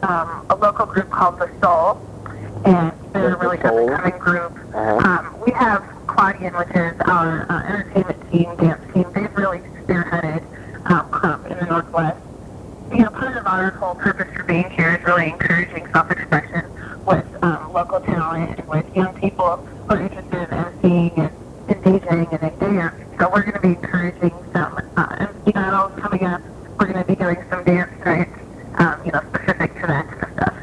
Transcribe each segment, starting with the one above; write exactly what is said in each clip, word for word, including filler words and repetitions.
um, a local group called The Soul, and they're a really up-and-coming group. Uh-huh. Um, we have Claudian, which is our uh, entertainment team, dance team. They've really spearheaded um, club in the Northwest. You know, part of our whole purpose for being here is really encouraging self-expression with um, local talent and with young people who are interested in emceeing and in DJing and in dance. So we're going to be encouraging some uh, M C battles coming up. We're going to be doing some dance nights, um, you know, specific to that kind of stuff.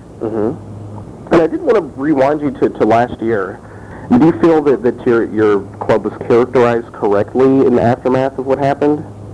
Mm-hmm. And I did want to rewind you to, to last year. Do you feel that, that your, your club was characterized correctly in the aftermath of what happened?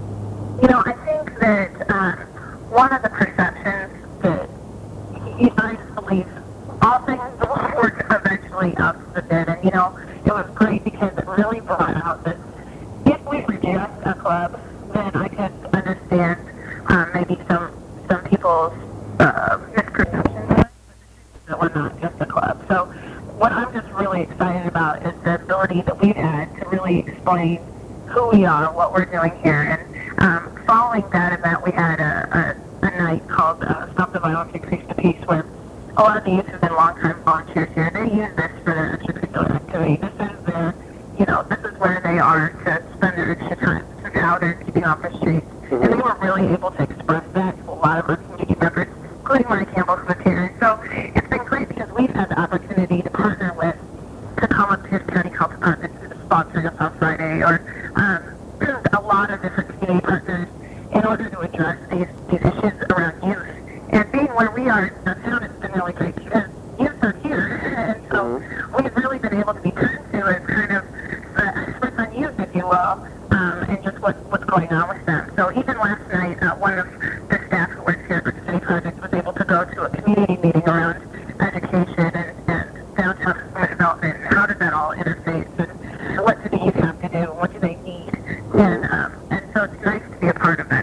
You know, I think that uh, one of the perceptions that you know, I just believe all things will work eventually out to the good. And, you know, it was great because it really brought out that if we were just a club, then I could understand um, maybe some some people's uh, misconceptions that we're not just a club. So what I'm just really excited about is the ability that we've had to really explain who we are, what we're doing here. And um, following that event, we had a, a, a night called uh, Stop the Violence, Increase the Peace, where a lot of the youth have been long-time volunteers here. They use this for their extracurricular activity. This is their, you know, this is where they are to spend their extra time. This is how they're keeping off the streets. Mm-hmm. And they were really able to express that to a lot of our community members, including Mike Campbell from the here. So it's been great because we've had the opportunity to partner with Tacoma Pierce County Health Department through the sponsoring of South Friday, or um, a lot of different community partners in order to address these, these issues around youth. And being where we are downtown, it's been really great because youth are here. And so mm-hmm. we've really been able to be turned to as kind of the experts on youth, if you will, um, and just what, what's going on with them. So even last night, uh, one of the staff who works here at the City Project was able to go to a community meeting around education and, and downtown consumer development, and how does that all interface, and what do the youth have to do, and what do they need, and um, and so it's nice to be a part of that.